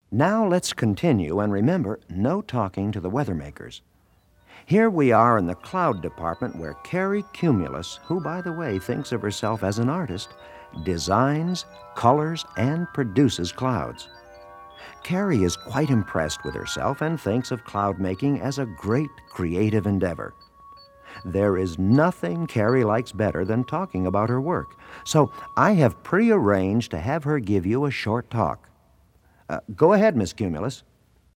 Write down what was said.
Now let's continue, and remember, no talking to the weather makers. Here we are in the cloud department where Carrie Cumulus, who, by the way, thinks of herself as an artist, designs, colors, and produces clouds. Carrie is quite impressed with herself and thinks of cloud making as a great creative endeavor. There is nothing Carrie likes better than talking about her work, so I have prearranged to have her give you a short talk. Go ahead, Miss Cumulus.